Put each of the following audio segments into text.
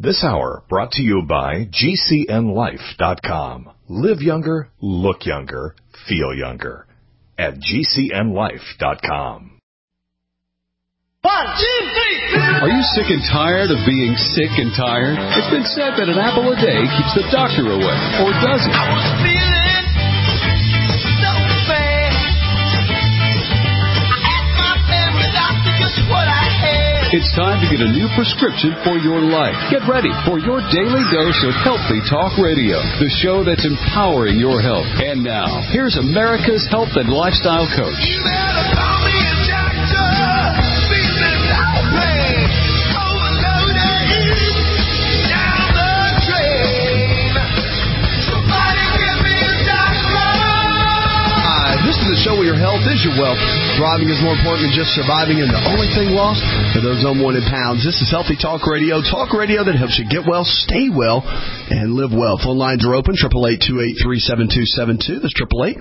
This hour brought to you by GCNLife.com. Live younger, look younger, feel younger at GCNLife.com. 1, 2, 3. Are you sick and tired of being sick and tired? It's been said that an apple a day keeps the doctor away, or does it? I was feeling so bad. I asked my family doctor just what I had. It's time to get a new prescription for your life. Get ready for your daily dose of Healthy Talk Radio, the show that's empowering your health. And now, here's America's health and lifestyle coach. You better call me a doctor. Feeling no pain. Overloaded. Down the drain. Somebody give me a doctor. This is the show where your health is your wealth. Thriving is more important than just surviving, and the only thing lost are those unwanted pounds. This is Healthy Talk Radio that helps you get well, stay well, and live well. Phone lines are open, 888-283-7272. That's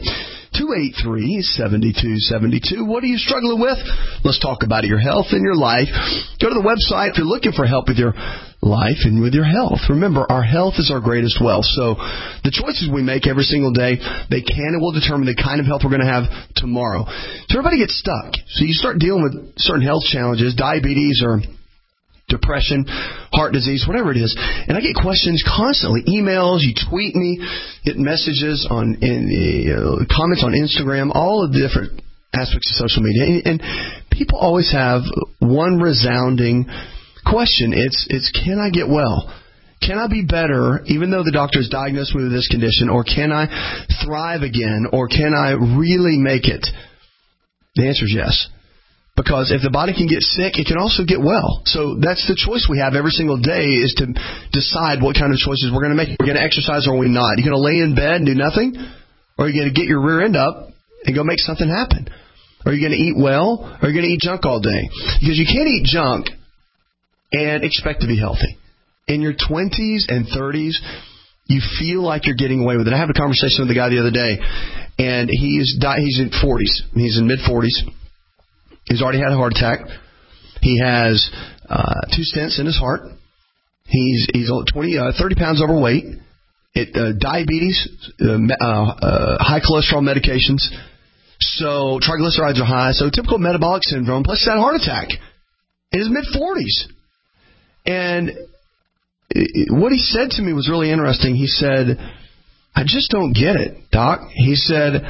888-283-7272. What are you struggling with? Let's talk about your health and your life. Go to the website if you're looking for help with your life and with your health. Remember, our health is our greatest wealth. So the choices we make every single day, they can and will determine the kind of health we're going to have tomorrow. So everybody gets stuck. So you start dealing with certain health challenges, diabetes or depression, heart disease, whatever it is. And I get questions constantly, emails, you tweet me, get messages on comments on Instagram, all of the different aspects of social media. And people always have one resounding question. It's can I get well? Can I be better even though the doctor's diagnosed me with this condition? Or can I thrive again? Or can I really make it? The answer is yes. Because if the body can get sick, it can also get well. So that's the choice we have every single day, is to decide what kind of choices we're going to make. We're going to exercise or are we not? You're going to lay in bed and do nothing? Or are you going to get your rear end up and go make something happen? Are you going to eat well? Or are you going to eat junk all day? Because you can't eat junk and expect to be healthy. In your 20s and 30s, you feel like you're getting away with it. I had a conversation with a guy the other day, and he's in 40s. He's in mid-40s. He's already had a heart attack. He has 2 stents in his heart. He's 30 pounds overweight. Diabetes, high cholesterol medications. So triglycerides are high. So typical metabolic syndrome. Plus he's had a heart attack in his mid-40s. And what he said to me was really interesting. He said, I just don't get it, Doc. He said,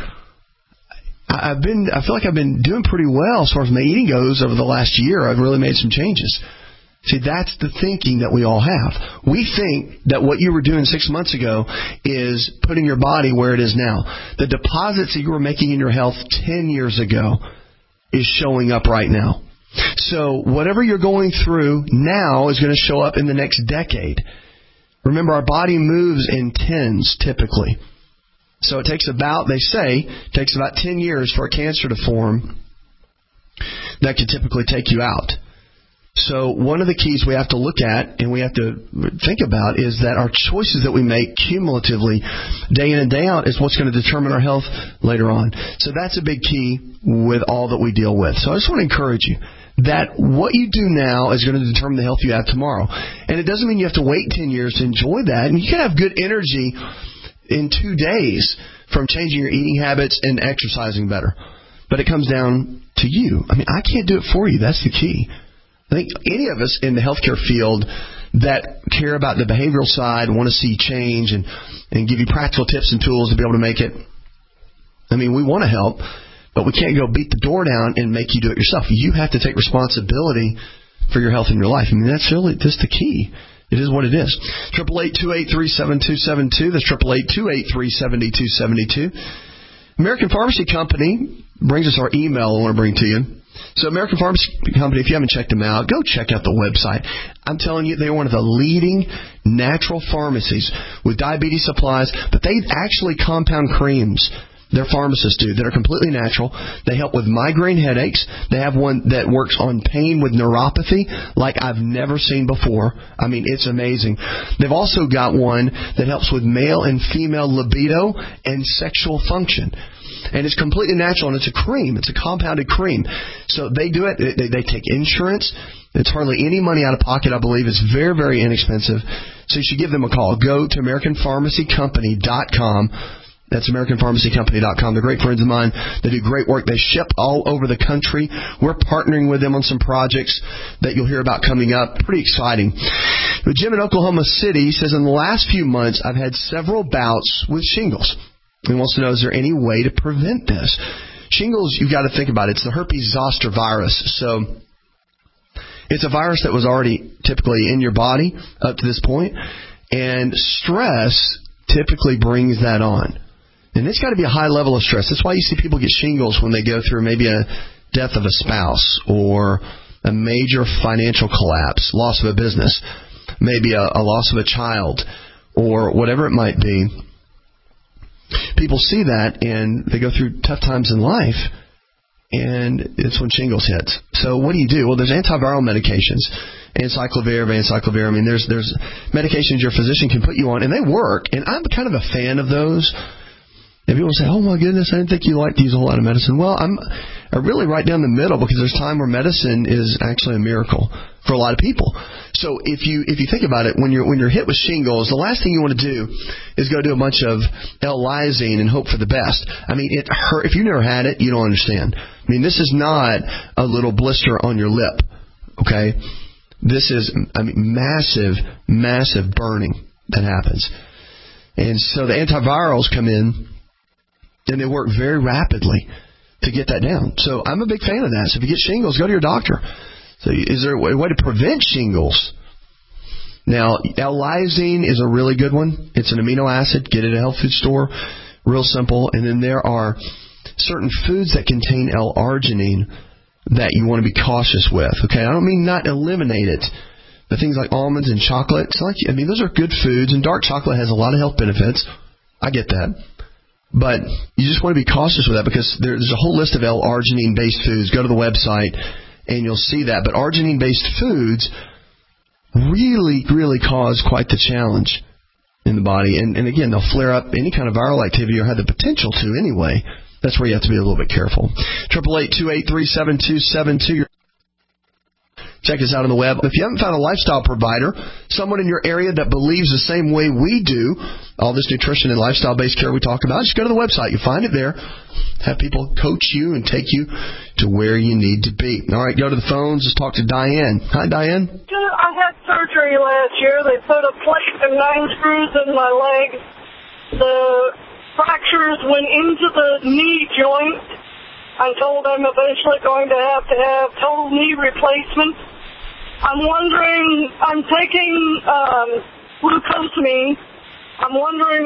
I feel like I've been doing pretty well as far as my eating goes over the last year. I've really made some changes. See, that's the thinking that we all have. We think that what you were doing 6 months ago is putting your body where it is now. The deposits that you were making in your health 10 years ago is showing up right now. So whatever you're going through now is going to show up in the next decade. Remember, our body moves in tens typically. So it takes about 10 years for a cancer to form that could typically take you out. So one of the keys we have to look at and we have to think about is that our choices that we make cumulatively day in and day out is what's going to determine our health later on. So that's a big key with all that we deal with. So I just want to encourage you that what you do now is going to determine the health you have tomorrow. And it doesn't mean you have to wait 10 years to enjoy that. And you can have good energy in 2 days from changing your eating habits and exercising better. But it comes down to you. I mean, I can't do it for you. That's the key. I think any of us in the healthcare field that care about the behavioral side, want to see change and give you practical tips and tools to be able to make it. I mean, we want to help, but we can't go beat the door down and make you do it yourself. You have to take responsibility for your health and your life. I mean, that's really just the key. It is what it is. 888-283-7272. That's 888-283-7272. American Pharmacy Company brings us our email I want to bring to you. So American Pharmacy Company, if you haven't checked them out, go check out the website. I'm telling you, they're one of the leading natural pharmacies with diabetes supplies, but they actually compound creams. Their pharmacists do that are completely natural. They help with migraine headaches. They have one that works on pain with neuropathy like I've never seen before. I mean, it's amazing. They've also got one that helps with male and female libido and sexual function. And it's completely natural, and it's a cream. It's a compounded cream. So they do it. They take insurance. It's hardly any money out of pocket, I believe. It's very, very inexpensive. So you should give them a call. Go to AmericanPharmacyCompany.com. That's AmericanPharmacyCompany.com. They're great friends of mine. They do great work. They ship all over the country. We're partnering with them on some projects that you'll hear about coming up. Pretty exciting. But Jim in Oklahoma City says, in the last few months, I've had several bouts with shingles. He wants to know, is there any way to prevent this? Shingles, you've got to think about it. It's the herpes zoster virus. So it's a virus that was already typically in your body up to this point. And stress typically brings that on. And it's got to be a high level of stress. That's why you see people get shingles when they go through maybe a death of a spouse or a major financial collapse, loss of a business, maybe a loss of a child, or whatever it might be. People see that and they go through tough times in life, and it's when shingles hits. So what do? Well, there's antiviral medications, acyclovir, vanciclovir. I mean, there's medications your physician can put you on, and they work. And I'm kind of a fan of those. And people say, oh, my goodness, I didn't think you liked to use a whole lot of medicine. Well, I'm really right down the middle, because there's time where medicine is actually a miracle for a lot of people. So if you think about it, when you're hit with shingles, the last thing you want to do is go do a bunch of L-lysine and hope for the best. I mean, it hurt. If you've never had it, you don't understand. I mean, this is not a little blister on your lip, okay? This is, massive, massive burning that happens. And so the antivirals come in, and they work very rapidly to get that down. So I'm a big fan of that. So if you get shingles, go to your doctor. So is there a way to prevent shingles? Now, L-lysine is a really good one. It's an amino acid. Get it at a health food store. Real simple. And then there are certain foods that contain L-arginine that you want to be cautious with. Okay, I don't mean not eliminate it. But things like almonds and chocolate, those are good foods. And dark chocolate has a lot of health benefits. I get that. But you just want to be cautious with that, because there's a whole list of L-arginine-based foods. Go to the website, and you'll see that. But arginine-based foods really, really cause quite the challenge in the body. And again, they'll flare up any kind of viral activity, or have the potential to anyway. That's where you have to be a little bit careful. 888-283-7272. Check us out on the web. If you haven't found a lifestyle provider, someone in your area that believes the same way we do, all this nutrition and lifestyle-based care we talk about, just go to the website. You'll find it there. Have people coach you and take you to where you need to be. All right, go to the phones. Let's talk to Diane. Hi, Diane. I had surgery last year. They put a plate and 9 screws in my leg. The fractures went into the knee joint. I'm told I'm eventually going to have total knee replacement. I'm wondering, I'm taking glucosamine. I'm wondering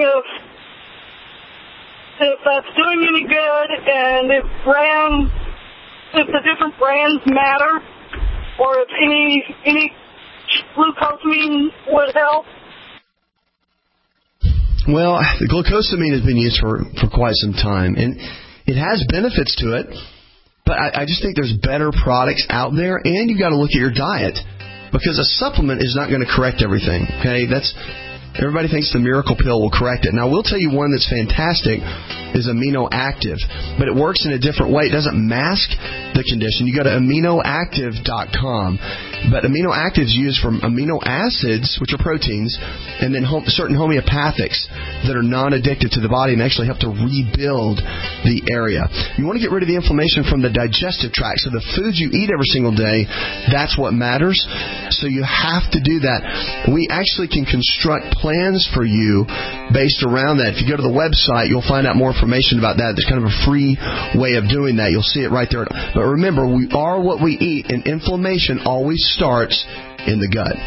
if that's doing any good, and if the different brands matter, or if any glucosamine would help. Well, the glucosamine has been used for quite some time, and it has benefits to it. But I just think there's better products out there, and you've got to look at your diet, because a supplement is not going to correct everything. Okay, everybody thinks the miracle pill will correct it. Now, we'll tell you one that's fantastic is Amino Active, but it works in a different way. It doesn't mask the condition. You go to aminoactive.com, but Amino Active is used from amino acids, which are proteins, and then certain homeopathics that are non-addictive to the body and actually help to rebuild the area. You want to get rid of the inflammation from the digestive tract. So the foods you eat every single day, that's what matters. So you have to do that. We actually can construct plans for you based around that. If you go to the website, you'll find out more information about that. There's kind of a free way of doing that. You'll see it right there. But remember, we are what we eat, and inflammation always starts in the gut.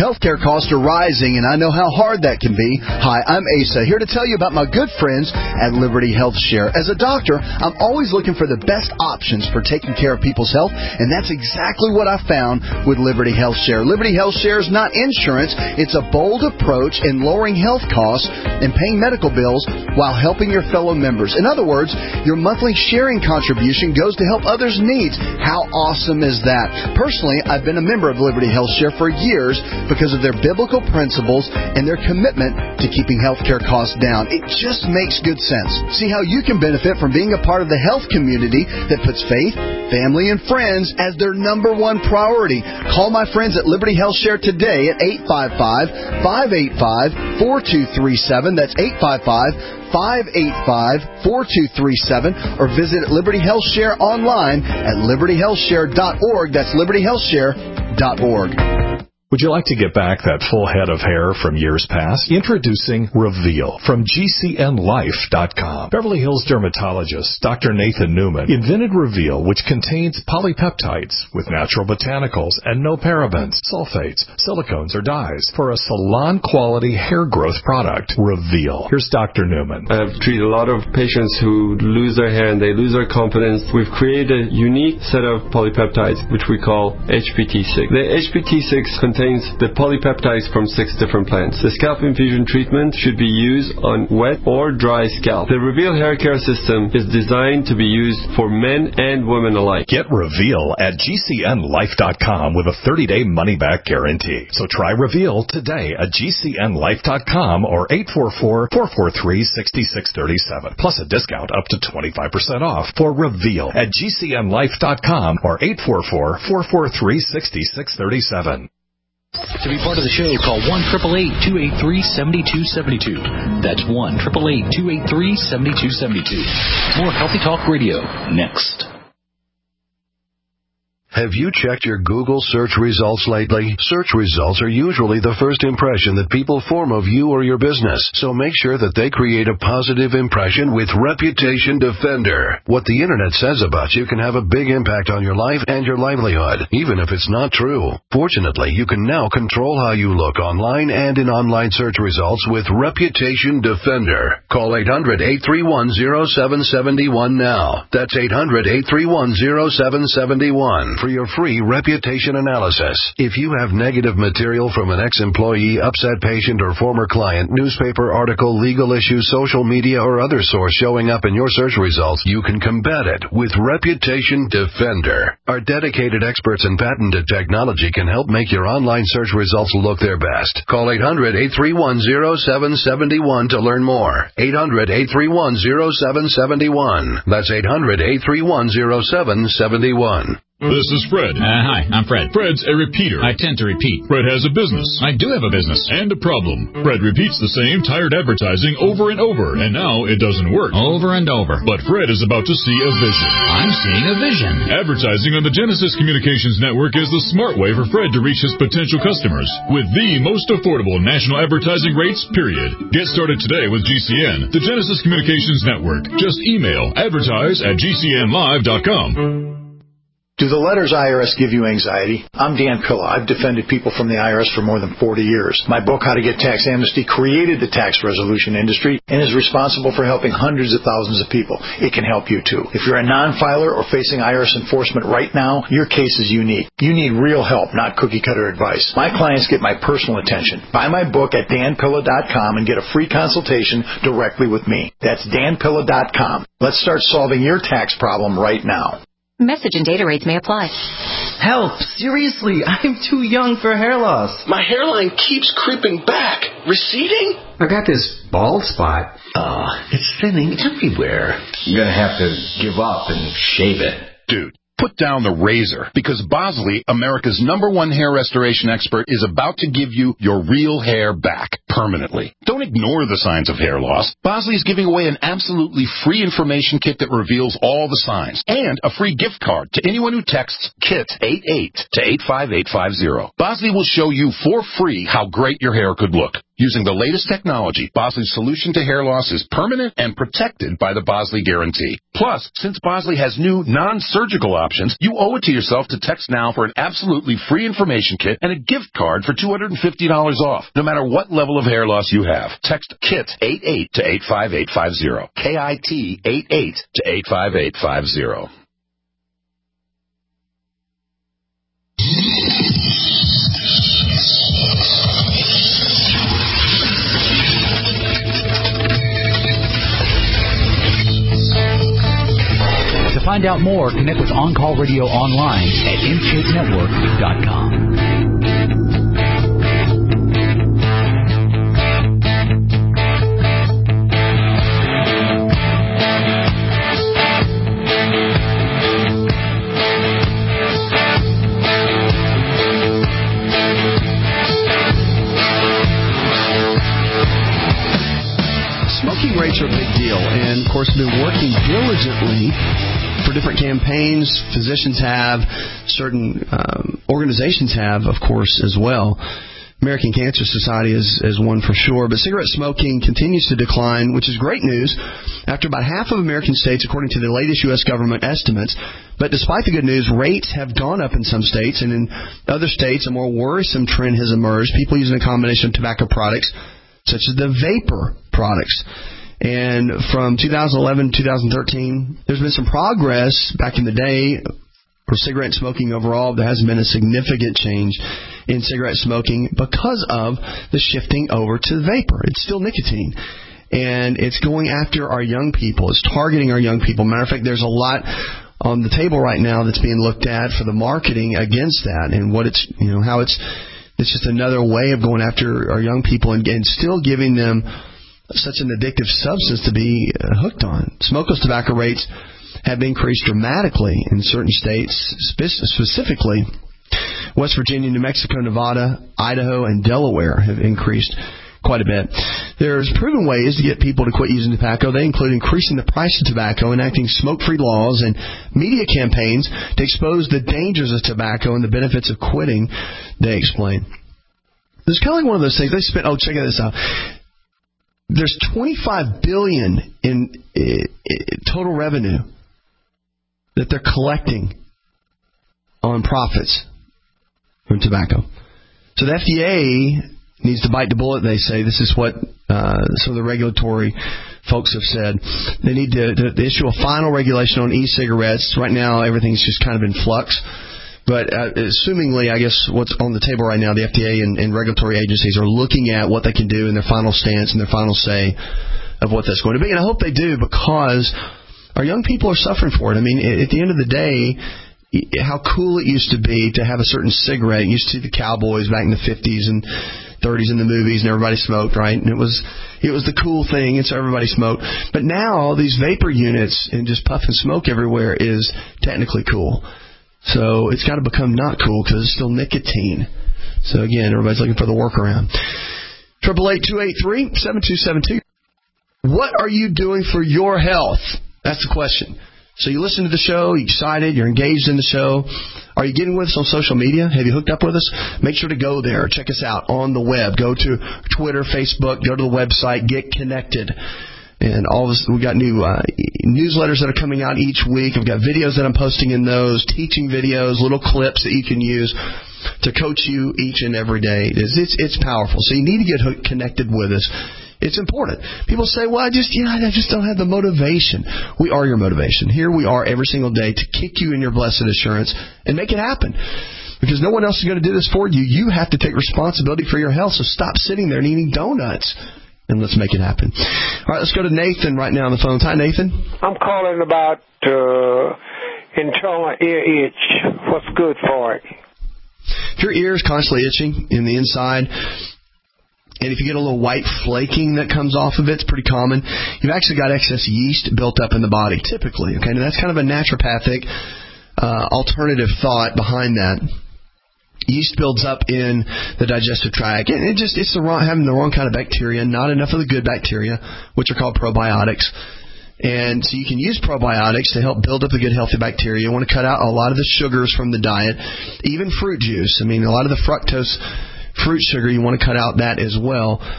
Healthcare costs are rising, and I know how hard that can be. Hi, I'm Asa, here to tell you about my good friends at Liberty Health Share. As a doctor, I'm always looking for the best options for taking care of people's health, and that's exactly what I found with Liberty Health Share. Liberty Health Share is not insurance. It's a bold approach in lowering health costs and paying medical bills while helping your fellow members. In other words, your monthly sharing contribution goes to help others' needs. How awesome is that? Personally, I've been a member of Liberty Health Share for years because of their biblical principles and their commitment to keeping healthcare costs down. It just makes good sense. See how you can benefit from being a part of the health community that puts faith, family, and friends as their number one priority. Call my friends at Liberty Health Share today at 855-585-4237. That's 855-585-4237, or visit Liberty Health Share online at libertyhealthshare.org. That's libertyhealthshare.org. Would you like to get back that full head of hair from years past? Introducing Reveal from GCNLife.com. Beverly Hills dermatologist Dr. Nathan Newman invented Reveal, which contains polypeptides with natural botanicals and no parabens, sulfates, silicones, or dyes for a salon-quality hair growth product. Reveal. Here's Dr. Newman. I've treated a lot of patients who lose their hair and they lose their confidence. We've created a unique set of polypeptides, which we call HPT6. The HPT6 contains the polypeptides from 6 different plants. The scalp infusion treatment should be used on wet or dry scalp. The Reveal hair care system is designed to be used for men and women alike. Get Reveal at GCNLife.com with a 30-day money-back guarantee. So try Reveal today at GCNLife.com or 844-443-6637. Plus a discount up to 25% off for Reveal at GCNLife.com or 844-443-6637. To be part of the show, call 1-888-283-7272. That's 1-888-283-7272. More Healthy Talk Radio next. Have you checked your Google search results lately? Search results are usually the first impression that people form of you or your business, so make sure that they create a positive impression with Reputation Defender. What the Internet says about you can have a big impact on your life and your livelihood, even if it's not true. Fortunately, you can now control how you look online and in online search results with Reputation Defender. Call 800-831-0771 now. That's 800-831-0771. For your free reputation analysis. If you have negative material from an ex-employee, upset patient, or former client, newspaper article, legal issue, social media, or other source showing up in your search results, you can combat it with Reputation Defender. Our dedicated experts in patented technology can help make your online search results look their best. Call 800-831-0771 to learn more. 800-831-0771. That's 800-831-0771. This is Fred. Hi, I'm Fred. Fred's a repeater. I tend to repeat. Fred has a business. I do have a business. And a problem. Fred repeats the same tired advertising over and over, and now it doesn't work. Over and over. But Fred is about to see a vision. I'm seeing a vision. Advertising on the Genesis Communications Network is the smart way for Fred to reach his potential customers with the most affordable national advertising rates, period. Get started today with GCN, the Genesis Communications Network. Just email advertise@GCNlive.com. Do the letters IRS give you anxiety? I'm Dan Pilla. I've defended people from the IRS for more than 40 years. My book, How to Get Tax Amnesty, created the tax resolution industry and is responsible for helping hundreds of thousands of people. It can help you too. If you're a non-filer or facing IRS enforcement right now, your case is unique. You need real help, not cookie-cutter advice. My clients get my personal attention. Buy my book at danpilla.com and get a free consultation directly with me. That's danpilla.com. Let's start solving your tax problem right now. Message and data rates may apply. Help! Seriously, I'm too young for hair loss. My hairline keeps creeping back. Receding? I got this bald spot. It's thinning everywhere. You're gonna have to give up and shave it. Dude, put down the razor, because Bosley, America's #1 hair restoration expert, is about to give you your real hair back permanently. Don't ignore the signs of hair loss. Bosley is giving away an absolutely free information kit that reveals all the signs, and a free gift card to anyone who texts KIT88 to 85850. Bosley will show you for free how great your hair could look. Using the latest technology, Bosley's solution to hair loss is permanent and protected by the Bosley Guarantee. Plus, since Bosley has new non-surgical options, you owe it to yourself to text now for an absolutely free information kit and a gift card for $250 off, no matter what level of hair loss you have. Text KIT 88 to 85850. KIT 88 to 85850. To find out more, connect with On Call Radio online at InShapeNetwork.com. Smoking rates are a big deal, and of course, been working diligently for different campaigns. Physicians have, certain organizations have, of course, as well. American Cancer Society is one for sure. But cigarette smoking continues to decline, which is great news, after about half of American states, according to the latest U.S. government estimates. But despite the good news, rates have gone up in some states, and in other states, a more worrisome trend has emerged. People using a combination of tobacco products, such as the vapor products. And from 2011 to 2013, there's been some progress. Back in the day, for cigarette smoking overall, there hasn't been a significant change in cigarette smoking because of the shifting over to vapor. It's still nicotine. And it's going after our young people. It's targeting our young people. Matter of fact, there's a lot on the table right now that's being looked at for the marketing against that, and what it's, how it's just another way of going after our young people and still giving them such an addictive substance to be hooked on. Smokeless tobacco rates have increased dramatically in certain states, specifically West Virginia, New Mexico, Nevada, Idaho, and Delaware have increased quite a bit. There's proven ways to get people to quit using tobacco. They include increasing the price of tobacco, enacting smoke-free laws, and media campaigns to expose the dangers of tobacco and the benefits of quitting, they explain. It's kind of like one of those things. They spent, check this out. There's $25 billion in total revenue that they're collecting on profits from tobacco. So the FDA needs to bite the bullet, they say. This is what some of the regulatory folks have said. They need to issue a final regulation on e-cigarettes. Right now, everything's just kind of in flux. But assumingly, I guess what's on the table right now, the FDA and regulatory agencies are looking at what they can do in their final stance and their final say of what that's going to be. And I hope they do, because our young people are suffering for it. I mean, at the end of the day, how cool it used to be to have a certain cigarette. You used to see the cowboys back in the 50s and 30s in the movies, and everybody smoked, right? And it was the cool thing, and so everybody smoked. But now these vapor units and just puff and smoke everywhere is technically cool. So it's got to become not cool because it's still nicotine. So again, everybody's looking for the workaround. 888-283-7272. What are you doing for your health? That's the question. So you listen to the show, you're excited, you're engaged in the show. Are you getting with us on social media? Have you hooked up with us? Make sure to go there. Check us out on the web. Go to Twitter, Facebook, go to the website, get connected. And all this, we've got new newsletters that are coming out each week. I've got videos that I'm posting in those, teaching videos, little clips that you can use to coach you each and every day. It's powerful. So you need to get connected with us. It's important. People say, well, I just don't have the motivation. We are your motivation. Here we are every single day to kick you in your blessed assurance and make it happen. Because no one else is going to do this for you. You have to take responsibility for your health. So stop sitting there and eating donuts. And let's make it happen. All right, let's go to Nathan right now on the phone. Hi, Nathan. I'm calling about internal ear itch. What's good for it? If your ear is constantly itching in the inside, and if you get a little white flaking that comes off of it, it's pretty common. You've actually got excess yeast built up in the body, typically. Okay, now that's kind of a naturopathic alternative thought behind that. Yeast builds up in the digestive tract, and it's having the wrong kind of bacteria, not enough of the good bacteria, which are called probiotics. And so you can use probiotics to help build up the good, healthy bacteria. You want to cut out a lot of the sugars from the diet, even fruit juice. I mean, a lot of the fructose fruit sugar, you want to cut out that as well.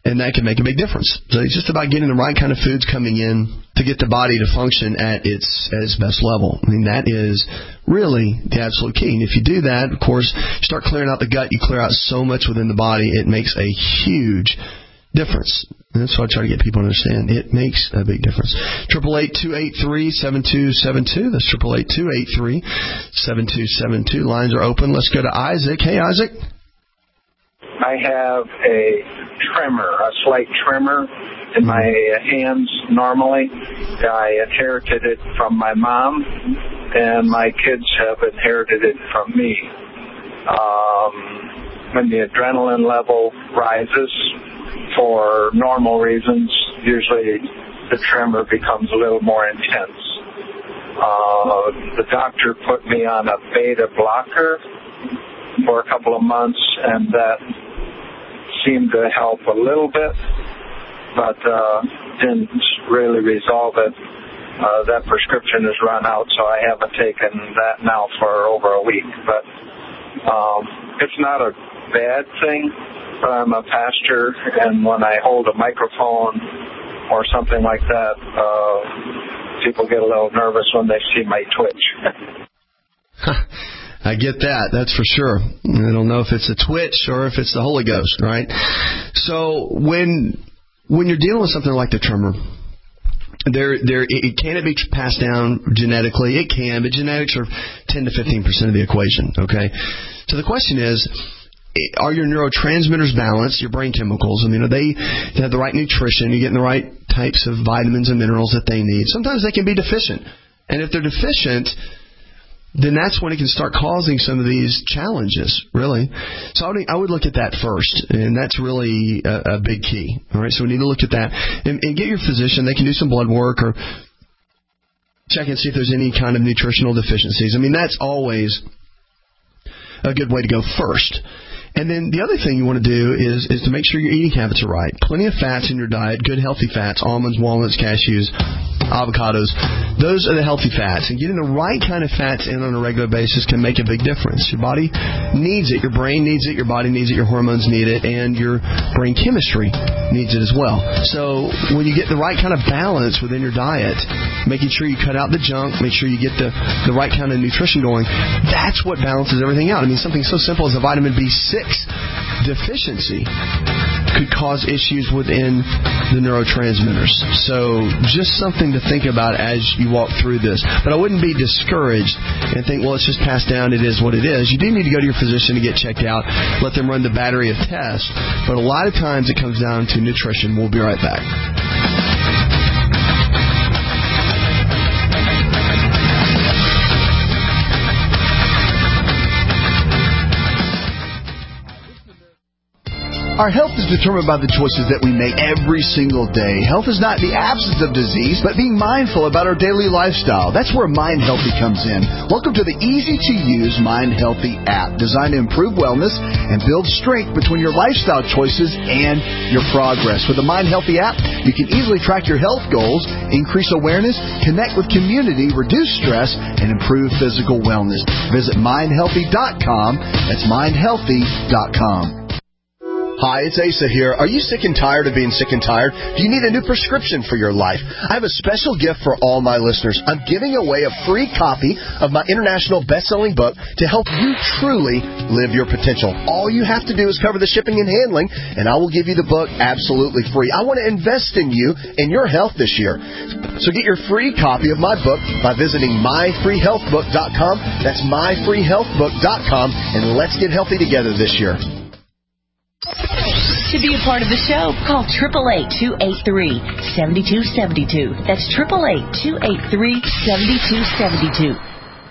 And that can make a big difference. So it's just about getting the right kind of foods coming in to get the body to function at its best level. I mean, that is really the absolute key. And if you do that, of course, you start clearing out the gut, you clear out so much within the body, it makes a huge difference. And that's what I try to get people to understand. It makes a big difference. 888-283-7272. That's 888-283-7272. Lines are open. Let's go to Isaac. Hey, Isaac. I have a slight tremor in my hands normally. I inherited it from my mom, and my kids have inherited it from me. When the adrenaline level rises for normal reasons, usually the tremor becomes a little more intense. The doctor put me on a beta blocker for a couple of months, and that seemed to help a little bit, but didn't really resolve it. That prescription has run out, so I haven't taken that now for over a week. But it's not a bad thing, but I'm a pastor, and when I hold a microphone or something like that, people get a little nervous when they see my twitch. I get that. That's for sure. I don't know if it's a twitch or if it's the Holy Ghost, right? So when you're dealing with something like the tremor, can it be passed down genetically? It can, but genetics are 10 to 15% of the equation. Okay. So the question is, are your neurotransmitters balanced? Your brain chemicals? I mean, are they have the right nutrition? You're getting the right types of vitamins and minerals that they need. Sometimes they can be deficient, and if they're deficient, then that's when it can start causing some of these challenges, really. So I would look at that first, and that's really a big key. All right, so we need to look at that and get your physician. They can do some blood work or check and see if there's any kind of nutritional deficiencies. I mean, that's always a good way to go first. And then the other thing you want to do is to make sure your eating habits are right. Plenty of fats in your diet, good healthy fats, almonds, walnuts, cashews, avocados. Those are the healthy fats. And getting the right kind of fats in on a regular basis can make a big difference. Your body needs it. Your brain needs it. Your body needs it. Your hormones need it. And your brain chemistry needs it as well. So when you get the right kind of balance within your diet, making sure you cut out the junk, make sure you get the right kind of nutrition going, that's what balances everything out. I mean, something so simple as a vitamin B6 deficiency could cause issues within the neurotransmitters. So just something to think about as you walk through this. But I wouldn't be discouraged and think, well, it's just passed down. It is what it is. You do need to go to your physician to get checked out. Let them run the battery of tests. But a lot of times it comes down to nutrition. We'll be right back. Our health is determined by the choices that we make every single day. Health is not the absence of disease, but being mindful about our daily lifestyle. That's where Mind Healthy comes in. Welcome to the easy-to-use Mind Healthy app, designed to improve wellness and build strength between your lifestyle choices and your progress. With the Mind Healthy app, you can easily track your health goals, increase awareness, connect with community, reduce stress, and improve physical wellness. Visit mindhealthy.com. That's mindhealthy.com. Hi, it's Asa here. Are you sick and tired of being sick and tired? Do you need a new prescription for your life? I have a special gift for all my listeners. I'm giving away a free copy of my international best-selling book to help you truly live your potential. All you have to do is cover the shipping and handling, and I will give you the book absolutely free. I want to invest in you and your health this year. So get your free copy of my book by visiting myfreehealthbook.com. That's myfreehealthbook.com, and let's get healthy together this year. To be a part of the show, call 888-283-7272. That's 888-283-7272.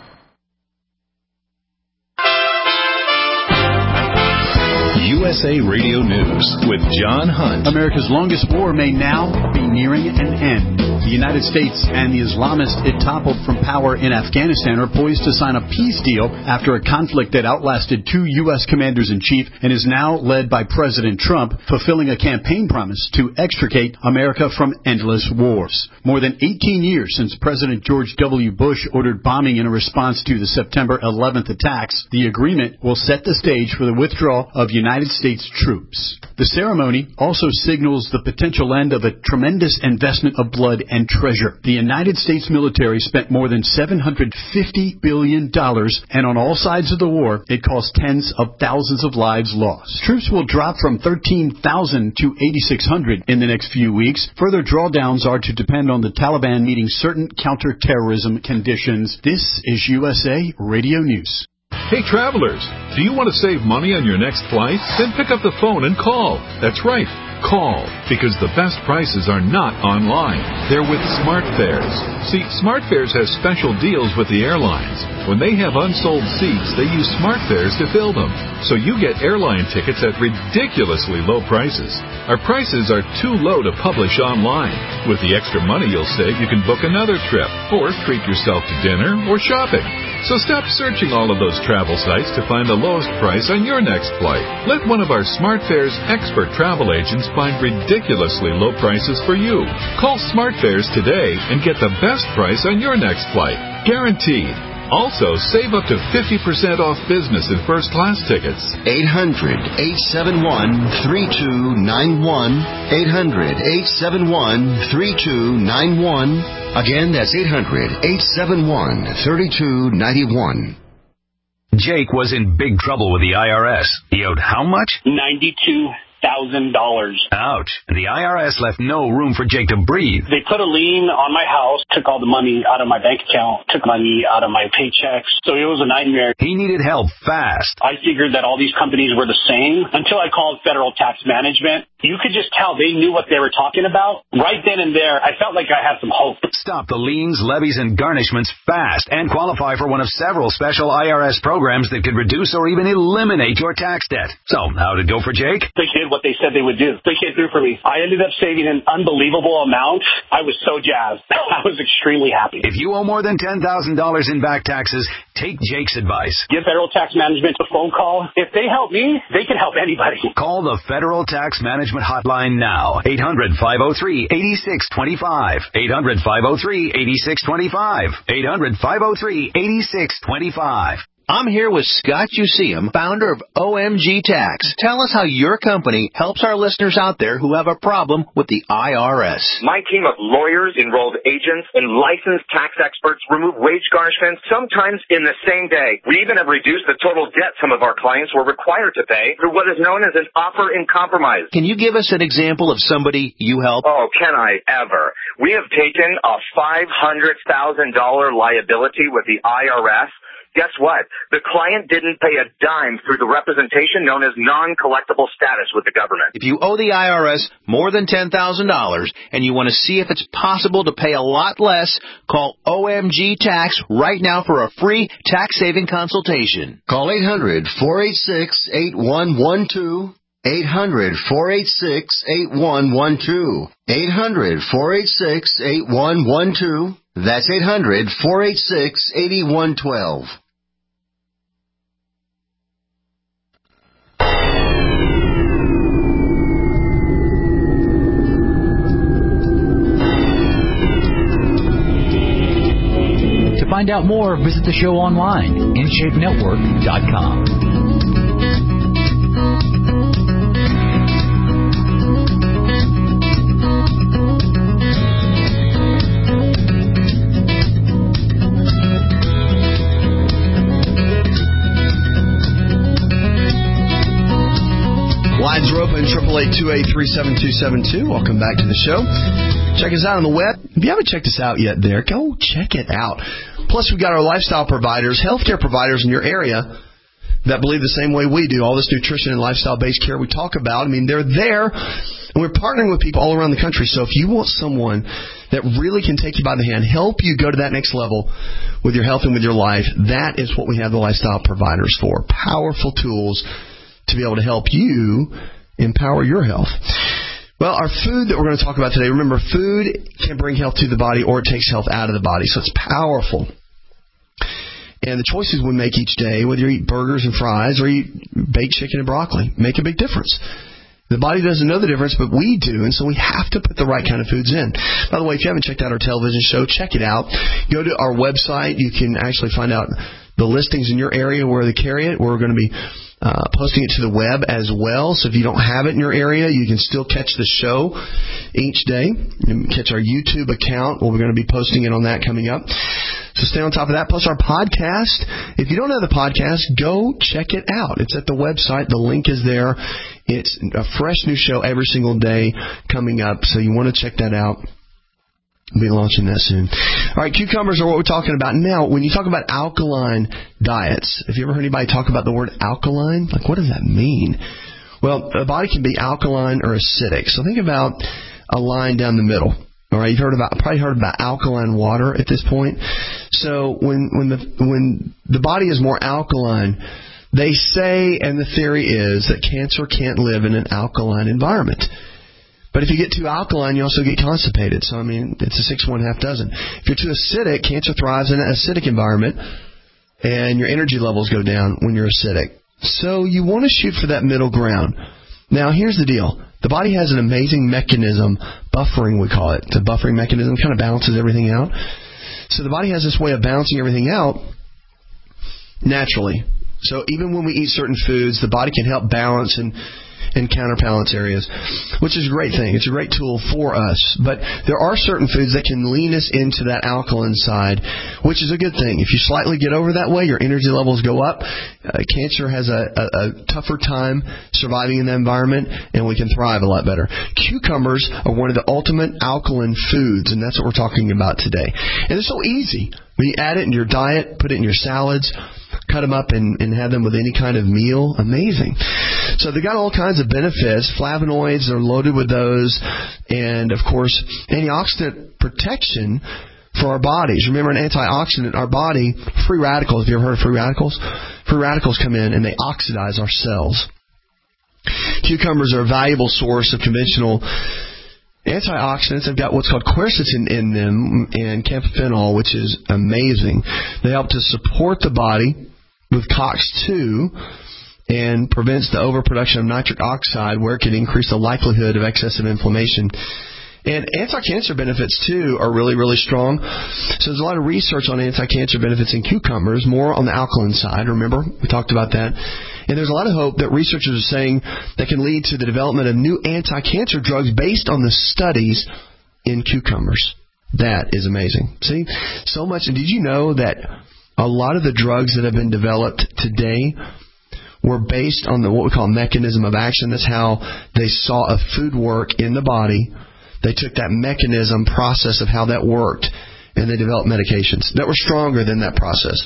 USA Radio News with John Hunt. America's longest war may now be nearing an end. The United States and the Islamists it toppled from power in Afghanistan are poised to sign a peace deal after a conflict that outlasted 2 U.S. commanders-in-chief and is now led by President Trump, fulfilling a campaign promise to extricate America from endless wars. More than 18 years since President George W. Bush ordered bombing in a response to the September 11th attacks, the agreement will set the stage for the withdrawal of United States States troops. The ceremony also signals the potential end of a tremendous investment of blood and treasure. The United States military spent more than $750 billion, and on all sides of the war, it cost tens of thousands of lives lost. Troops will drop from 13,000 to 8,600 in the next few weeks. Further drawdowns are to depend on the Taliban meeting certain counterterrorism conditions. This is USA Radio News. Hey travelers, do you want to save money on your next flight? Then pick up the phone and call. That's right, call, because the best prices are not online. They're with SmartFares. See, SmartFares has special deals with the airlines. When they have unsold seats, they use SmartFares to fill them. So you get airline tickets at ridiculously low prices. Our prices are too low to publish online. With the extra money you'll save, you can book another trip, or treat yourself to dinner or shopping. So stop searching all of those travel sites to find the lowest price on your next flight. Let one of our SmartFares expert travel agents find ridiculously low prices for you. Call SmartFares today and get the best price on your next flight. Guaranteed. Also, save up to 50% off business and first-class tickets. 800-871-3291. 800-871-3291. Again, that's 800-871-3291. Jake was in big trouble with the IRS. He owed how much? $92,000. Ouch. The IRS left no room for Jake to breathe. They put a lien on my house, took all the money out of my bank account, took money out of my paychecks. So it was a nightmare. He needed help fast. I figured that all these companies were the same until I called Federal Tax Management. You could just tell they knew what they were talking about. Right then and there, I felt like I had some hope. Stop the liens, levies, and garnishments fast and qualify for one of several special IRS programs that could reduce or even eliminate your tax debt. So, how'd it go for Jake? They did what they said they would do. They came through for me. I ended up saving an unbelievable amount. I was so jazzed. I was extremely happy. If you owe more than $10,000 in back taxes, take Jake's advice. Give Federal Tax Management a phone call. If they help me, they can help anybody. Call the Federal Tax Management hotline now. 800-503-8625. 800-503-8625. 800-503-8625. I'm here with Scott Useum, founder of OMG Tax. Tell us how your company helps our listeners out there who have a problem with the IRS. My team of lawyers, enrolled agents, and licensed tax experts remove wage garnishments sometimes in the same day. We even have reduced the total debt some of our clients were required to pay through what is known as an offer in compromise. Can you give us an example of somebody you help? Oh, can I ever? We have taken a $500,000 liability with the IRS. Guess what? The client didn't pay a dime through the representation known as non-collectible status with the government. If you owe the IRS more than $10,000 and you want to see if it's possible to pay a lot less, call OMG Tax right now for a free tax-saving consultation. Call 800-486-8112. 800-486-8112. 800-486-8112. That's 800-486-8112. To find out more, visit the show online, InShapeNetwork.com. Lines are open, 888-283-7272. Welcome back to the show. Check us out on the web. If you haven't checked us out yet there, go check it out. Plus, we've got our lifestyle providers, healthcare providers in your area that believe the same way we do. All this nutrition and lifestyle-based care we talk about, I mean, they're there, and we're partnering with people all around the country. So if you want someone that really can take you by the hand, help you go to that next level with your health and with your life, that is what we have the lifestyle providers for. Powerful tools to be able to help you empower your health. Well, our food that we're going to talk about today, remember, food can bring health to the body or it takes health out of the body, so it's powerful. And the choices we make each day, whether you eat burgers and fries or you eat baked chicken and broccoli, make a big difference. The body doesn't know the difference, but we do, and so we have to put the right kind of foods in. By the way, if you haven't checked out our television show, check it out. Go to our website. You can actually find out the listings in your area where they carry it. We're going to be posting it to the web as well. So if you don't have it in your area, you can still catch the show each day. You can catch our YouTube account where we're going to be posting it on that coming up. So stay on top of that. Plus our podcast. If you don't have the podcast, go check it out. It's at the website. The link is there. It's a fresh new show every single day coming up. So you want to check that out. We'll be launching that soon. All right, cucumbers are what we're talking about. Now, when you talk about alkaline diets, have you ever heard anybody talk about the word alkaline? Like, what does that mean? Well, the body can be alkaline or acidic. So think about a line down the middle. All right, you've probably heard about alkaline water at this point. So when the body is more alkaline, they say, and the theory is that cancer can't live in an alkaline environment. But if you get too alkaline, you also get constipated. So, I mean, it's a 6 1/2 dozen. If you're too acidic, cancer thrives in an acidic environment, and your energy levels go down when you're acidic. So you want to shoot for that middle ground. Now, here's the deal. The body has an amazing mechanism, buffering we call it. It's a buffering mechanism, kind of balances everything out. So the body has this way of balancing everything out naturally. So even when we eat certain foods, the body can help balance and counterbalance areas, which is a great thing. It's a great tool for us. But there are certain foods that can lean us into that alkaline side, which is a good thing. If you slightly get over that way, your energy levels go up. Cancer has a tougher time surviving in that environment, and we can thrive a lot better. Cucumbers are one of the ultimate alkaline foods, and that's what we're talking about today. And it's so easy. When you add it in your diet, put it in your salads, cut them up and have them with any kind of meal. Amazing. So they got all kinds of benefits. Flavonoids are loaded with those. And, of course, antioxidant protection for our bodies. Remember, an antioxidant, our body, free radicals. Have you ever heard of free radicals? Free radicals come in and they oxidize our cells. Cucumbers are a valuable source of conventional antioxidants. They've got what's called quercetin in them and camphophyllanol, which is amazing. They help to support the body with COX-2 and prevents the overproduction of nitric oxide, where it can increase the likelihood of excessive inflammation. And anti-cancer benefits, too, are really, really strong. So there's a lot of research on anti-cancer benefits in cucumbers, more on the alkaline side. Remember, we talked about that. And there's a lot of hope that researchers are saying that can lead to the development of new anti-cancer drugs based on the studies in cucumbers. That is amazing. See, so much. And did you know that a lot of the drugs that have been developed today were based on what we call mechanism of action? That's how they saw a food work in the body. They took that mechanism process of how that worked, and they developed medications that were stronger than that process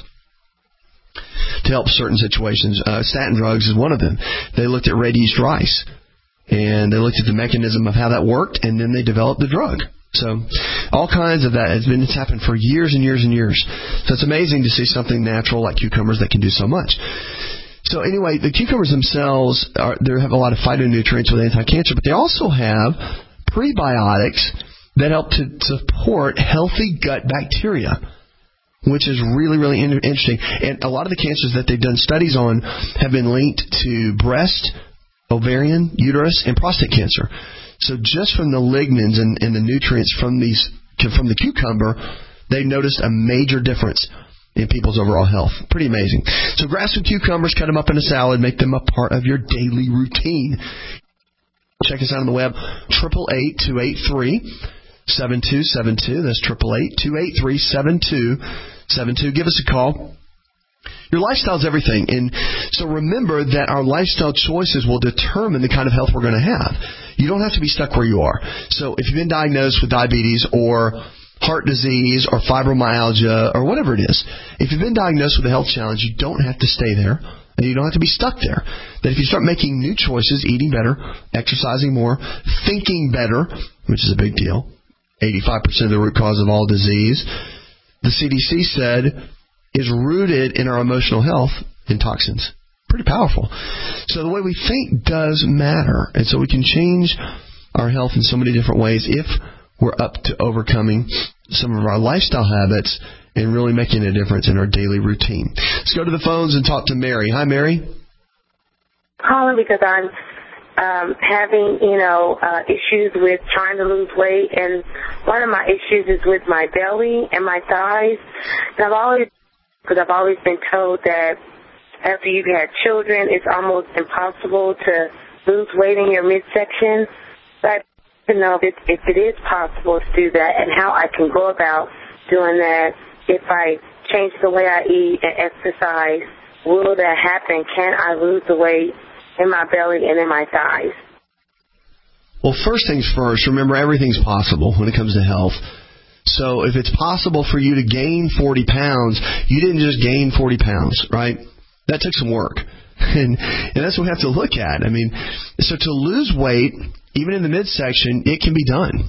to help certain situations. Statin drugs is one of them. They looked at red yeast rice, and they looked at the mechanism of how that worked, and then they developed the drug. So all kinds of that. It's happened for years and years and years. So it's amazing to see something natural like cucumbers that can do so much. So anyway, the cucumbers themselves, they have a lot of phytonutrients with anti-cancer, but they also have prebiotics that help to support healthy gut bacteria, which is really, really interesting. And a lot of the cancers that they've done studies on have been linked to breast, ovarian, uterus, and prostate cancer. So just from the lignans and the nutrients from the cucumber, they noticed a major difference in people's overall health. Pretty amazing. So grab some cucumbers, cut them up in a salad, make them a part of your daily routine. Check us out on the web, 888-283-7272. That's 888-283-7272. Give us a call. Your lifestyle is everything. And so remember that our lifestyle choices will determine the kind of health we're going to have. You don't have to be stuck where you are. So if you've been diagnosed with diabetes or heart disease or fibromyalgia or whatever it is, if you've been diagnosed with a health challenge, you don't have to stay there. And you don't have to be stuck there. That if you start making new choices, eating better, exercising more, thinking better, which is a big deal, 85% of the root cause of all disease, the CDC said, is rooted in our emotional health and toxins. Pretty powerful. So the way we think does matter. And so we can change our health in so many different ways if we're up to overcoming some of our lifestyle habits and really making a difference in our daily routine. Let's go to the phones and talk to Mary. Hi, Mary. Calling because I'm having, issues with trying to lose weight, and one of my issues is with my belly and my thighs. And I've always been told that after you've had children, it's almost impossible to lose weight in your midsection. So I'd like to know if it is possible to do that and how I can go about doing that. If I change the way I eat and exercise, will that happen? Can I lose the weight in my belly and in my thighs? Well, first things first, remember everything's possible when it comes to health. So if it's possible for you to gain 40 pounds, you didn't just gain 40 pounds, right? That took some work. And that's what we have to look at. I mean, so to lose weight, even in the midsection, it can be done.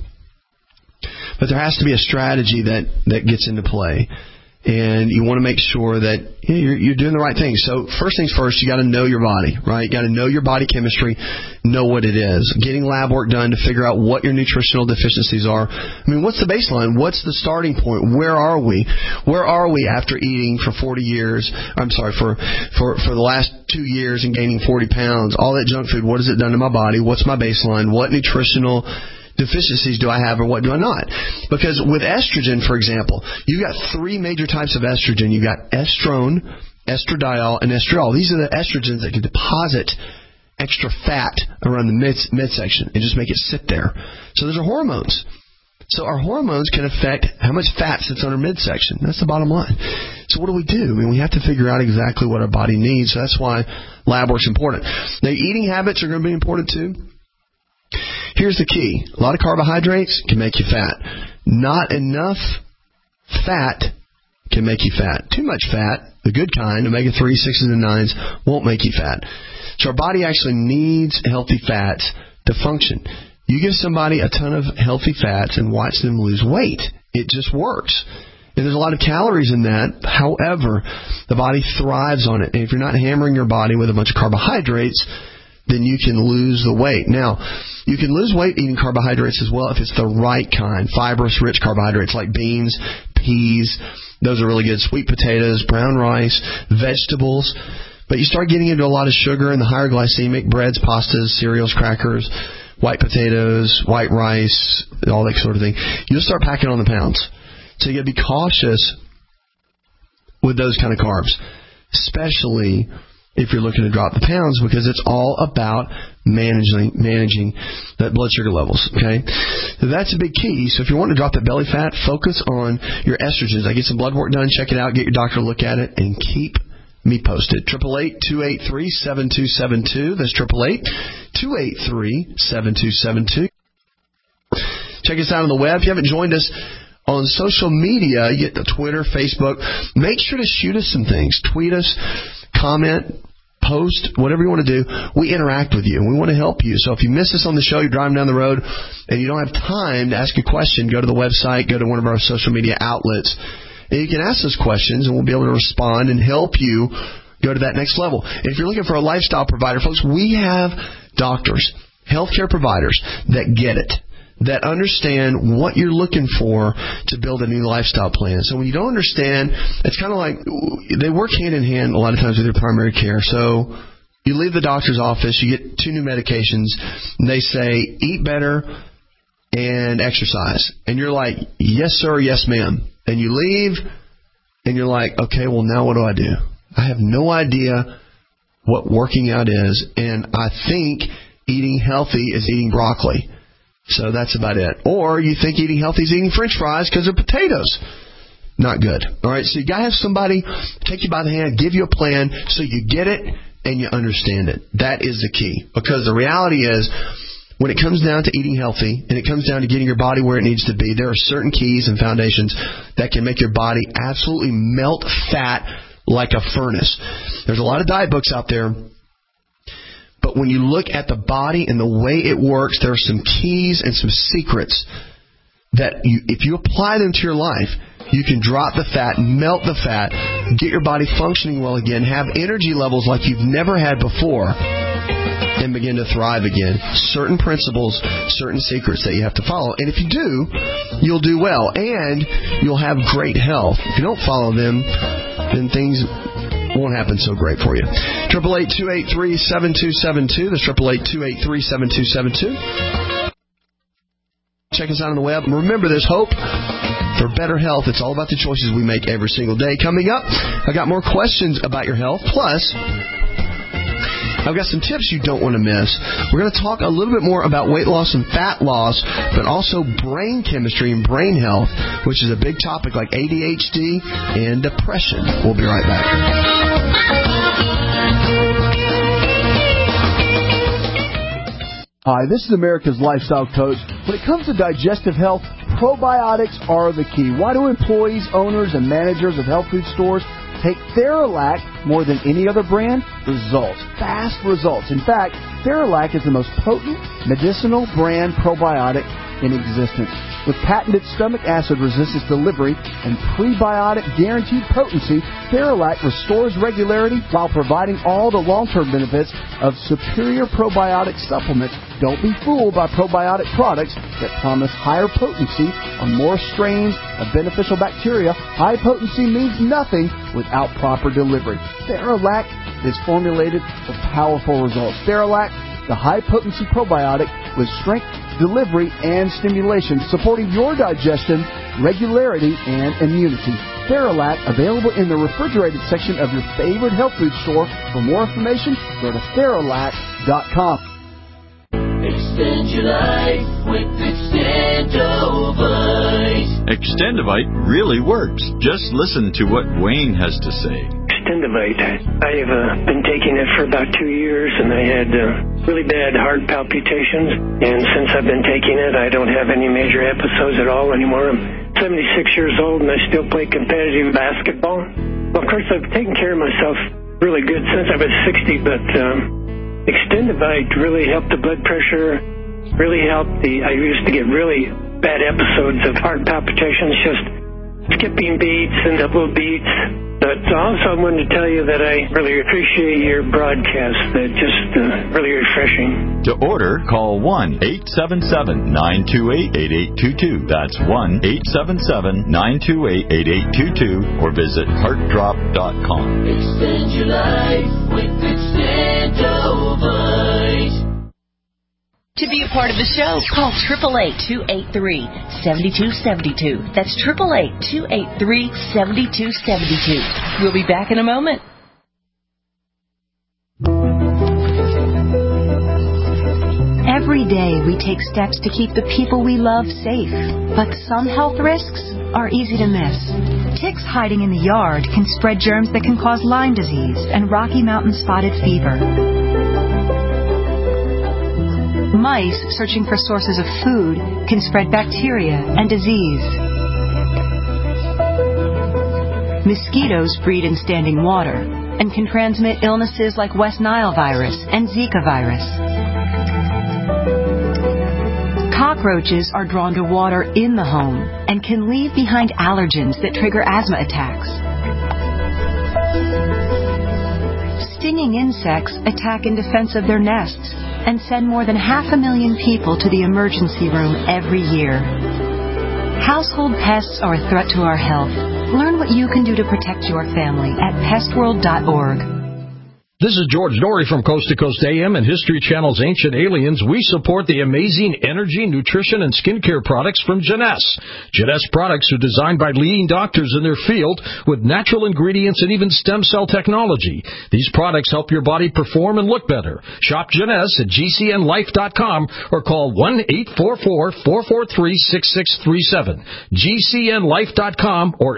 But there has to be a strategy that gets into play. And you want to make sure that you're doing the right thing. So first things first, you got to know your body, right? You got to know your body chemistry, know what it is. Getting lab work done to figure out what your nutritional deficiencies are. I mean, what's the baseline? What's the starting point? Where are we? Where are we after eating for 40 years? I'm sorry, for the last 2 years and gaining 40 pounds? All that junk food, what has it done to my body? What's my baseline? What nutritional deficiencies do I have or what do I not? Because with estrogen, for example, you've got 3 major types of estrogen. You've got estrone, estradiol, and estriol. These are the estrogens that can deposit extra fat around the midsection and just make it sit there. So those are hormones. So our hormones can affect how much fat sits on our midsection. That's the bottom line. So what do? I mean, we have to figure out exactly what our body needs. So that's why lab work's important. Now, eating habits are going to be important too. Here's the key. A lot of carbohydrates can make you fat. Not enough fat can make you fat. Too much fat, the good kind, omega-3, 6s, and 9s, won't make you fat. So our body actually needs healthy fats to function. You give somebody a ton of healthy fats and watch them lose weight. It just works. And there's a lot of calories in that. However, the body thrives on it. And if you're not hammering your body with a bunch of carbohydrates, then you can lose the weight. Now, you can lose weight eating carbohydrates as well if it's the right kind. Fibrous, rich carbohydrates like beans, peas. Those are really good. Sweet potatoes, brown rice, vegetables. But you start getting into a lot of sugar and the higher glycemic breads, pastas, cereals, crackers, white potatoes, white rice, all that sort of thing. You'll start packing on the pounds. So you got to be cautious with those kind of carbs, especially if you're looking to drop the pounds, because it's all about managing that blood sugar levels, okay? So that's a big key. So if you want to drop that belly fat, focus on your estrogens. I get some blood work done, check it out, get your doctor to look at it, and keep me posted. 888-283-7272. That's 888-283-7272. Check us out on the web. If you haven't joined us on social media, you get the Twitter, Facebook. Make sure to shoot us some things. Tweet us, comment, post, whatever you want to do. We interact with you, and we want to help you. So if you miss us on the show, you're driving down the road, and you don't have time to ask a question, go to the website, go to one of our social media outlets, and you can ask us questions, and we'll be able to respond and help you go to that next level. And if you're looking for a lifestyle provider, folks, we have doctors, healthcare providers that get it, that understand what you're looking for to build a new lifestyle plan. So when you don't understand, it's kind of like they work hand in hand a lot of times with your primary care. So you leave the doctor's office, you get 2 new medications, and they say, eat better and exercise. And you're like, yes, sir, yes, ma'am. And you leave, and you're like, okay, well, now what do I do? I have no idea what working out is, and I think eating healthy is eating broccoli. So that's about it. Or you think eating healthy is eating French fries because they're potatoes. Not good. All right, so you got to have somebody take you by the hand, give you a plan so you get it and you understand it. That is the key. Because the reality is, when it comes down to eating healthy and it comes down to getting your body where it needs to be, there are certain keys and foundations that can make your body absolutely melt fat like a furnace. There's a lot of diet books out there, but when you look at the body and the way it works, there are some keys and some secrets that if you apply them to your life, you can drop the fat, melt the fat, get your body functioning well again, have energy levels like you've never had before, and begin to thrive again. Certain principles, certain secrets that you have to follow. And if you do, you'll do well, and you'll have great health. If you don't follow them, then things won't happen so great for you. 888-283-7272. That's 888-283-7272. Check us out on the web. Remember, there's hope for for better health. It's all about the choices we make every single day. Coming up, I got more questions about your health. Plus, I've got some tips you don't want to miss. We're going to talk a little bit more about weight loss and fat loss, but also brain chemistry and brain health, which is a big topic like ADHD and depression. We'll be right back. Hi, this is America's Lifestyle Coach. When it comes to digestive health, probiotics are the key. Why do employees, owners, and managers of health food stores take Theralac more than any other brand? Results. Fast results. In fact, Theralac is the most potent medicinal brand probiotic in existence. With patented stomach acid resistance delivery and prebiotic guaranteed potency, Theralac restores regularity while providing all the long-term benefits of superior probiotic supplements. Don't be fooled by probiotic products that promise higher potency on more strains of beneficial bacteria. High potency means nothing without proper delivery. Theralac is formulated for powerful results. Theralac, the high-potency probiotic with strength, delivery, and stimulation, supporting your digestion, regularity, and immunity. Theralac, available in the refrigerated section of your favorite health food store. For more information, go to Theralac.com. Extend your life with Extendovite. Extendovite really works. Just listen to what Wayne has to say. Extendovite. I have been taking it for about 2 years, and I had really bad heart palpitations. And since I've been taking it, I don't have any major episodes at all anymore. I'm 76 years old, and I still play competitive basketball. Well, of course, I've taken care of myself really good since I was 60, but Extendovite really helped the blood pressure, really helped I used to get really bad episodes of heart palpitations, just skipping beats and double beats. But also I wanted to tell you that I really appreciate your broadcast. They're just really refreshing. To order, call 1-877-928-8822. That's 1-877-928-8822 or visit heartdrop.com. Extend your life with Extendovite. To be a part of the show, call 888-283-7272. That's 888-283-7272. We'll be back in a moment. Every day we take steps to keep the people we love safe, but some health risks are easy to miss. Ticks hiding in the yard can spread germs that can cause Lyme disease and Rocky Mountain spotted fever. Mice searching for sources of food can spread bacteria and disease. Mosquitoes breed in standing water and can transmit illnesses like West Nile virus and Zika virus. Cockroaches are drawn to water in the home and can leave behind allergens that trigger asthma attacks. Stinging insects attack in defense of their nests and send more than 500,000 people to the emergency room every year. Household pests are a threat to our health. Learn what you can do to protect your family at pestworld.org. This is George Norrie from Coast to Coast AM and History Channel's Ancient Aliens. We support the amazing energy, nutrition, and skincare products from Jeunesse. Jeunesse products are designed by leading doctors in their field with natural ingredients and even stem cell technology. These products help your body perform and look better. Shop Jeunesse at GCNlife.com or call 1-844-443-6637. GCNlife.com or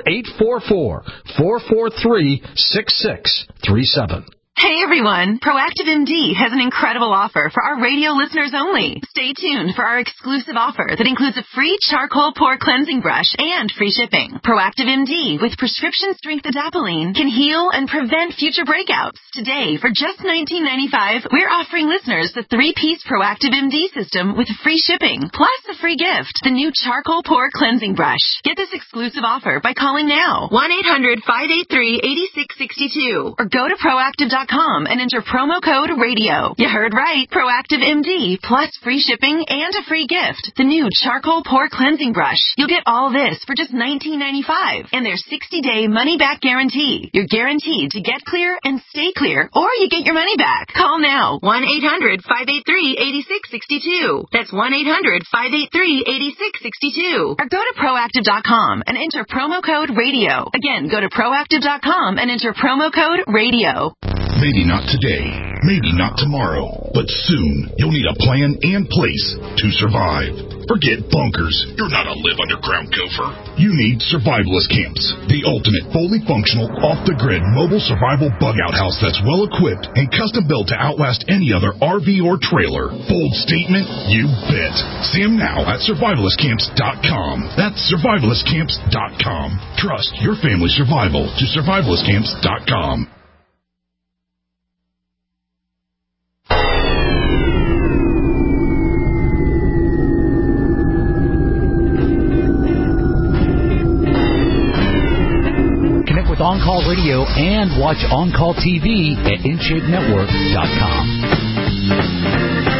844-443-6637. Hey everyone, Proactive MD has an incredible offer for our radio listeners only. Stay tuned for our exclusive offer that includes a free charcoal pore cleansing brush and free shipping. Proactive MD with prescription strength adapalene can heal and prevent future breakouts. Today, for just $19.95, we're offering listeners the 3-piece Proactive MD system with free shipping, plus a free gift, the new charcoal pore cleansing brush. Get this exclusive offer by calling now, 1-800-583-8662, or go to proactive.com proactiveMD.com and enter promo code RADIO. You heard right. Proactive MD plus free shipping and a free gift. The new charcoal pore cleansing brush. You'll get all this for just $19.95 and their 60-day money-back guarantee. You're guaranteed to get clear and stay clear, or you get your money back. Call now. 1-800-583-8662. That's 1-800-583-8662. Or go to proactive.com and enter promo code RADIO. Again, go to proactive.com and enter promo code RADIO. Maybe not today, maybe not tomorrow, but soon you'll need a plan and place to survive. Forget bunkers. You're not a live underground gopher. You need Survivalist Camps, the ultimate fully functional, off-the-grid mobile survival bug-out house that's well-equipped and custom-built to outlast any other RV or trailer. Bold statement? You bet. See them now at survivalistcamps.com. That's survivalistcamps.com. Trust your family's survival to survivalistcamps.com. With On Call Radio and watch On Call TV at InShapeNetwork.com.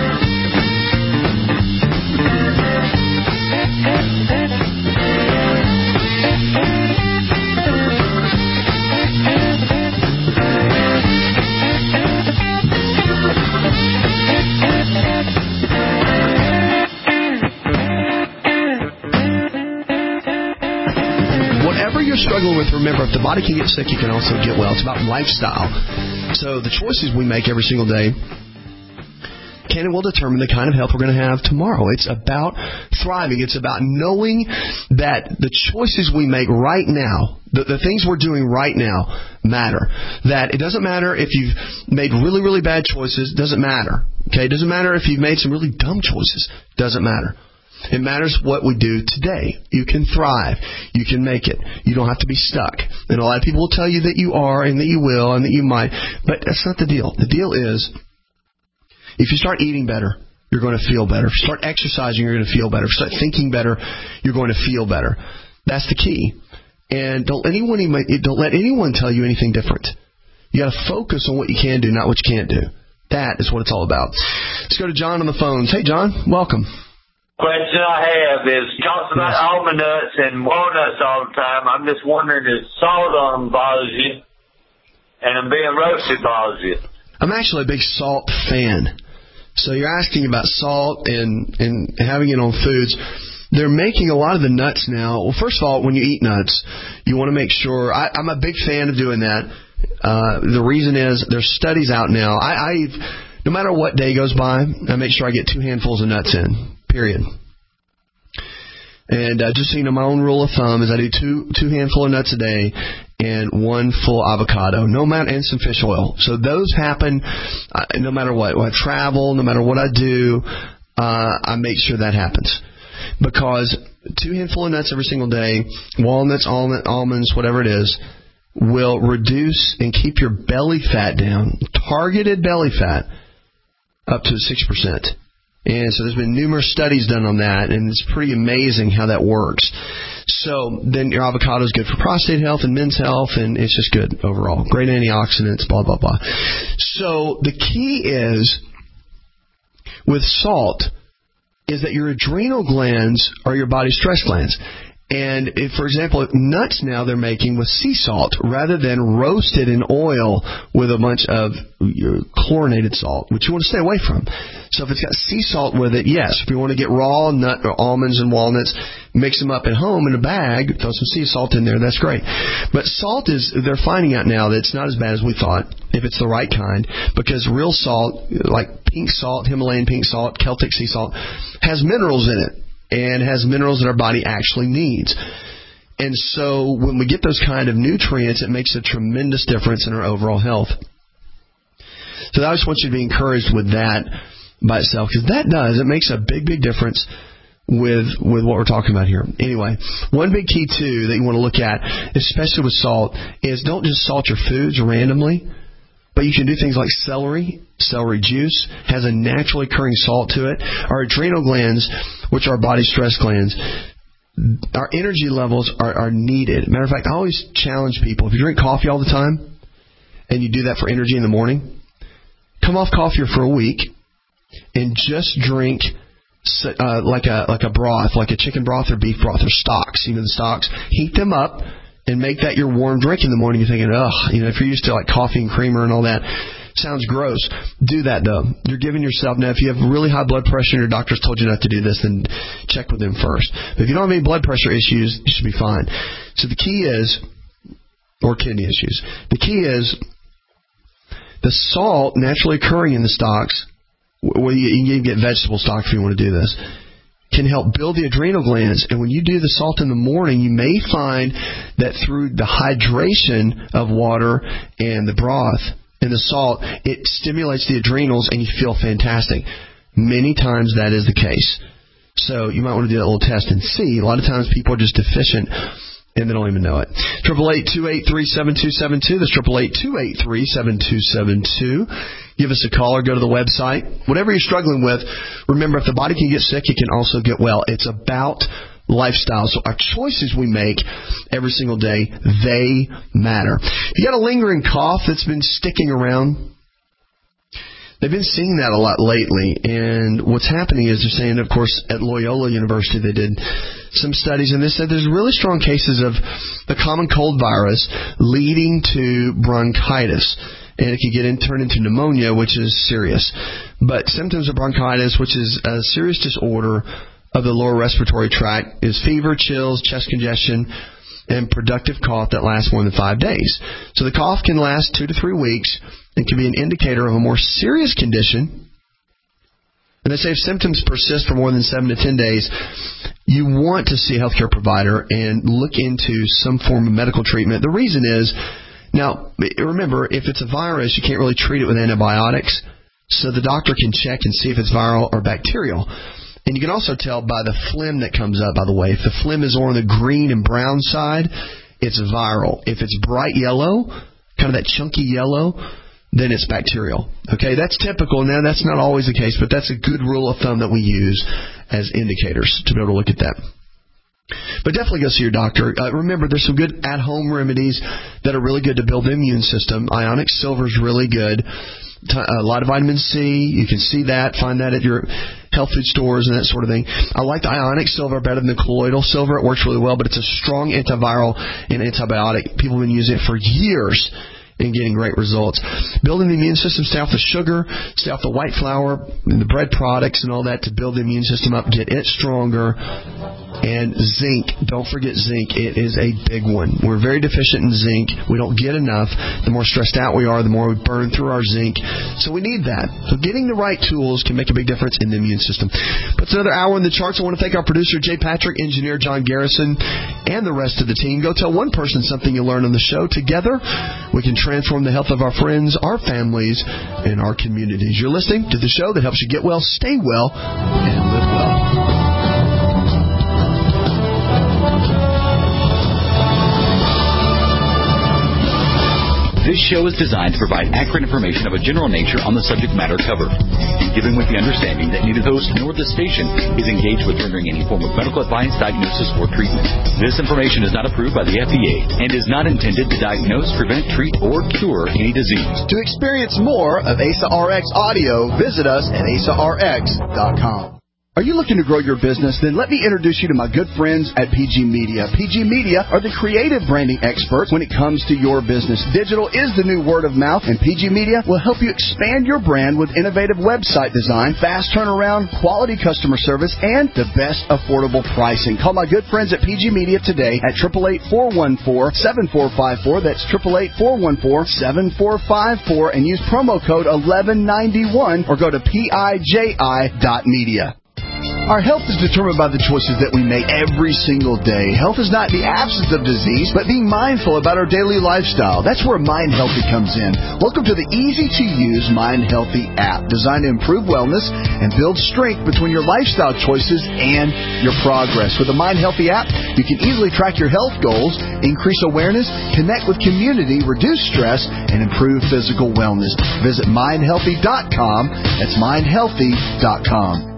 Struggling with, remember, if the body can get sick, you can also get well. It's about lifestyle. So the choices we make every single day can and will determine the kind of health we're going to have tomorrow. It's about thriving. It's about knowing that the choices we make right now, the things we're doing right now, matter. That it doesn't matter if you've made really, really bad choices. Doesn't matter. Okay? It doesn't matter if you've made some really dumb choices. Doesn't matter. It matters what we do today. You can thrive. You can make it. You don't have to be stuck. And a lot of people will tell you that you are and that you will and that you might. But that's not the deal. The deal is if you start eating better, you're going to feel better. If you start exercising, you're going to feel better. If you start thinking better, you're going to feel better. That's the key. And don't let anyone tell you anything different. You got to focus on what you can do, not what you can't do. That is what it's all about. Let's go to John on the phones. Hey, John. Welcome. Question I have is, talks about almond nuts and walnuts all the time. I'm just wondering if salt on them bothers you and them being roasted bothers you. I'm actually a big salt fan. So you're asking about salt and having it on foods. They're making a lot of the nuts now. Well, first of all, when you eat nuts, you want to make sure. I'm a big fan of doing that. The reason is there's studies out now. No matter what day goes by, I make sure I get 2 handfuls of nuts in. Period. And just so you know, my own rule of thumb is I do two handful of nuts a day and 1 full avocado, and some fish oil. So those happen no matter what. When I travel, no matter what I do, I make sure that happens. Because 2 handful of nuts every single day, walnuts, almonds, whatever it is, will reduce and keep your belly fat down, targeted belly fat, up to 6%. And so there's been numerous studies done on that, and it's pretty amazing how that works. So then your avocado is good for prostate health and men's health, and it's just good overall. Great antioxidants, blah, blah, blah. So the key is, with salt, is that your adrenal glands are your body's stress glands. And if, for example, nuts now they're making with sea salt rather than roasted in oil with a bunch of chlorinated salt, which you want to stay away from. So if it's got sea salt with it, yes. If you want to get raw nut or almonds and walnuts, mix them up at home in a bag, throw some sea salt in there, that's great. But salt they're finding out now that it's not as bad as we thought, if it's the right kind, because real salt, like pink salt, Himalayan pink salt, Celtic sea salt, has minerals in it. And has minerals that our body actually needs. And so when we get those kind of nutrients, it makes a tremendous difference in our overall health. So I just want you to be encouraged with that by itself, because it makes a big, big difference with what we're talking about here. Anyway, one big key, too, that you want to look at, especially with salt, is don't just salt your foods randomly. But you can do things like celery. Celery juice has a naturally occurring salt to it. Our adrenal glands, which are our body's stress glands, our energy levels are needed. Matter of fact, I always challenge people, if you drink coffee all the time and you do that for energy in the morning, come off coffee for a week and just drink like a broth, like a chicken broth or beef broth or stocks. The stocks. Heat them up and make that your warm drink in the morning. You're thinking, if you're used to like coffee and creamer and all that, sounds gross. Do that, though. You're giving yourself... Now, if you have really high blood pressure and your doctor's told you not to do this, then check with them first. But if you don't have any blood pressure issues, you should be fine. So the key is... Or kidney issues. The key is the salt naturally occurring in the stocks... Well, you can get vegetable stock if you want to do this... can help build the adrenal glands. And when you do the salt in the morning, you may find that through the hydration of water and the broth... and the salt, it stimulates the adrenals and you feel fantastic. Many times that is the case. So you might want to do that little test and see. A lot of times people are just deficient and they don't even know it. 888-283-7272. That's 888-283-7272. Give us a call or go to the website. Whatever you're struggling with, remember, if the body can get sick, it can also get well. It's about lifestyle. So our choices we make every single day, they matter. If you got a lingering cough that's been sticking around, they've been seeing that a lot lately. And what's happening is they're saying, of course, at Loyola University, they did some studies, and they said there's really strong cases of the common cold virus leading to bronchitis. And it can turn into pneumonia, which is serious. But symptoms of bronchitis, which is a serious disorder of the lower respiratory tract, is fever, chills, chest congestion, and productive cough that lasts more than 5 days. So the cough can last 2 to 3 weeks and can be an indicator of a more serious condition. And they say if symptoms persist for more than 7 to 10 days, you want to see a healthcare provider and look into some form of medical treatment. The reason is, now, remember, if it's a virus, you can't really treat it with antibiotics, so the doctor can check and see if it's viral or bacterial. And you can also tell by the phlegm that comes up, by the way. If the phlegm is on the green and brown side, it's viral. If it's bright yellow, kind of that chunky yellow, then it's bacterial. Okay, that's typical. Now, that's not always the case, but that's a good rule of thumb that we use as indicators to be able to look at that. But definitely go see your doctor. Remember, there's some good at-home remedies that are really good to build the immune system. Ionic Silver is really good. A lot of vitamin C. You can see that. Find that at your health food stores and that sort of thing. I like the Ionic Silver better than the colloidal silver. It works really well, but it's a strong antiviral and antibiotic. People have been using it for years and getting great results. Building the immune system, stay off the sugar, stay off the white flour, and the bread products and all that to build the immune system up, get it stronger. And zinc. Don't forget zinc. It is a big one. We're very deficient in zinc. We don't get enough. The more stressed out we are, the more we burn through our zinc. So we need that. So getting the right tools can make a big difference in the immune system. Puts another hour in the charts. I want to thank our producer, Jay Patrick, engineer John Garrison, and the rest of the team. Go tell one person something you learned on the show. Together, we can transform the health of our friends, our families, and our communities. You're listening to the show that helps you get well, stay well, and live well. This show is designed to provide accurate information of a general nature on the subject matter covered, given with the understanding that neither the host nor the station is engaged with rendering any form of medical advice, diagnosis, or treatment. This information is not approved by the FDA and is not intended to diagnose, prevent, treat, or cure any disease. To experience more of Asa RX audio, visit us at asarx.com. Are you looking to grow your business? Then let me introduce you to my good friends at PG Media. PG Media are the creative branding experts when it comes to your business. Digital is the new word of mouth, and PG Media will help you expand your brand with innovative website design, fast turnaround, quality customer service, and the best affordable pricing. Call my good friends at PG Media today at 888-414-7454. That's 888-414-7454, and use promo code 1191 or go to piji.media. Our health is determined by the choices that we make every single day. Health is not the absence of disease, but being mindful about our daily lifestyle. That's where Mind Healthy comes in. Welcome to the easy-to-use Mind Healthy app, designed to improve wellness and build strength between your lifestyle choices and your progress. With the Mind Healthy app, you can easily track your health goals, increase awareness, connect with community, reduce stress, and improve physical wellness. Visit mindhealthy.com. That's mindhealthy.com.